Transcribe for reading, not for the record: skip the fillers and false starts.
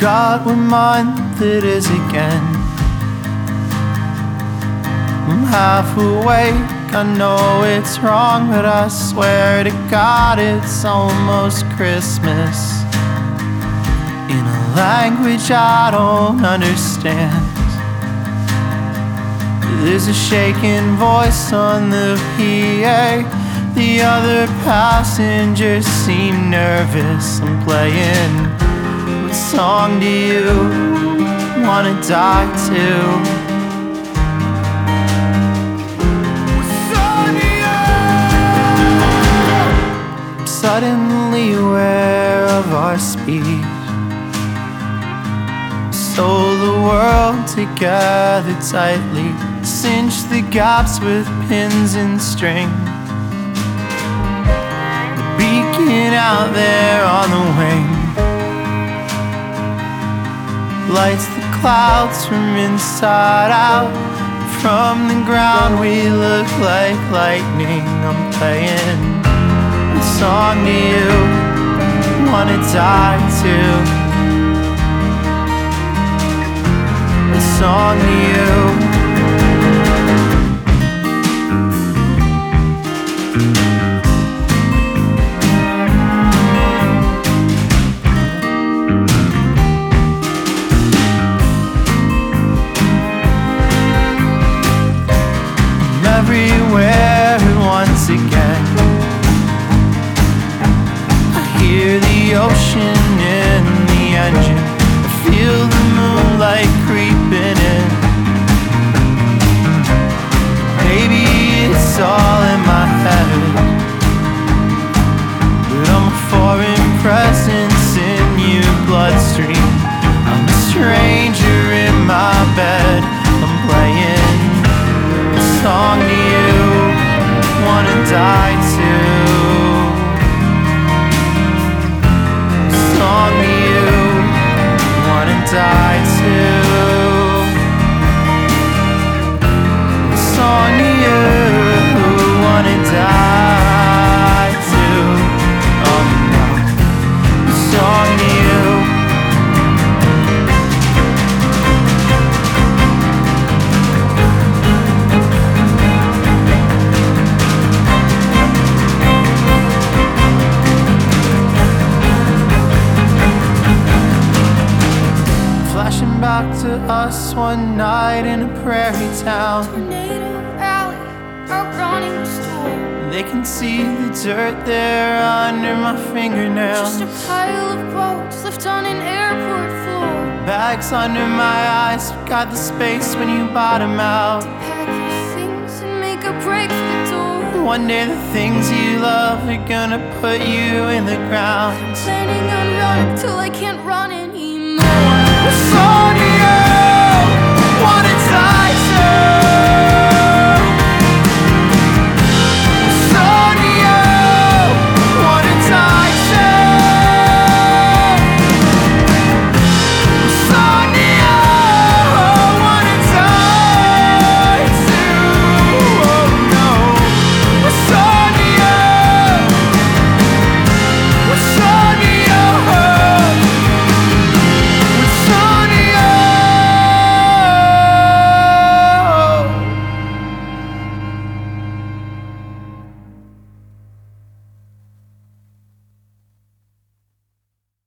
forgot what month it is again. I'm half awake, I know it's wrong, but I swear to God it's almost Christmas. In a language I don't understand, there's a shaking voice on the PA. The other passengers seem nervous. I'm playing, what song do you wanna die to? Suddenly aware of our speed, stole the world together tightly, cinched the gaps with pins and string. The beacon out there on the wing lights the clouds from inside out. From the ground we look like lightning. I'm playing, what song do you wanna die to? What song do you? I'm everywhere once again. Hear the ocean in the engine, I feel the moonlight creeping in. Maybe it's all in my head, but I'm a foreign presence in your bloodstream. I'm a stranger in my bed. I'm playing, what song do you wanna die to? Song do you wanna die to? Song do you wanna die to? Oh no. Song do you? Flashing back to us one night in a prairie town. Tornado alley, a running store. They can see the dirt there under my fingernails. Just a pile of boats left on an airport floor. Bags under my eyes, got the space when you bottom out. Pack your things and make a break for the door. One day the things you love are gonna put you in the ground. Planning on